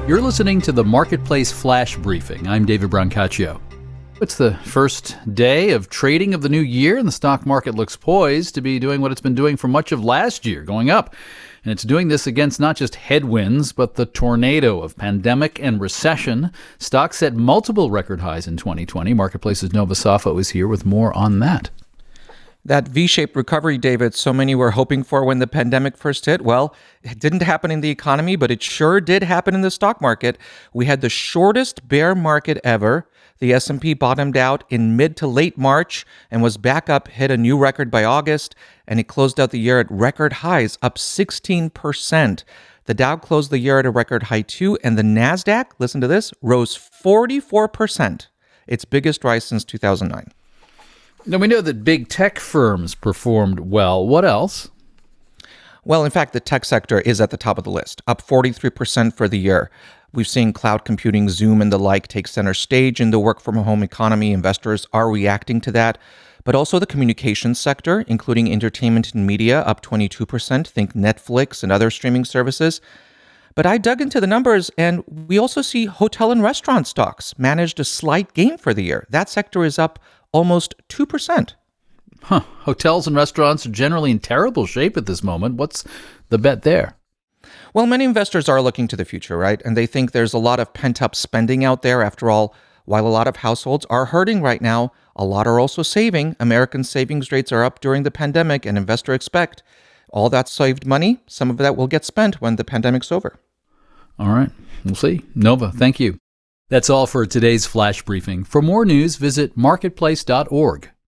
You're listening to the Marketplace Flash Briefing. I'm David Brancaccio. It's the first day of trading of the new year, and the stock market looks poised to be doing what it's been doing for much of last year, going up. And it's doing this against not just headwinds, but the tornado of pandemic and recession. Stocks set multiple record highs in 2020. Marketplace's Nova Safo is here with more on that. That V-shaped recovery, David, so many were hoping for when the pandemic first hit, well, it didn't happen in the economy, but it sure did happen in the stock market. We had the shortest bear market ever. The S&P bottomed out in mid to late March and was back up, hit a new record by August, and it closed out the year at record highs, up 16%. The Dow closed the year at a record high too, and the NASDAQ, listen to this, rose 44%, its biggest rise since 2009. Now, we know that big tech firms performed well. What else? Well, in fact, the tech sector is at the top of the list, up 43% for the year. We've seen cloud computing, Zoom, and the like take center stage in the work-from-home economy. Investors are reacting to that. But also the communications sector, including entertainment and media, up 22%. Think Netflix and other streaming services. But I dug into the numbers, and we also see hotel and restaurant stocks managed a slight gain for the year. That sector is up almost 2%. Hotels and restaurants are generally in terrible shape at this moment. What's the bet there? Well, many investors are looking to the future, right? And they think there's a lot of pent-up spending out there. After all, while a lot of households are hurting right now, a lot are also saving. American savings rates are up during the pandemic, and investors expect all that saved money, some of that will get spent when the pandemic's over. All right. We'll see. Nova, thank you. That's all for today's Flash Briefing. For more news, visit marketplace.org.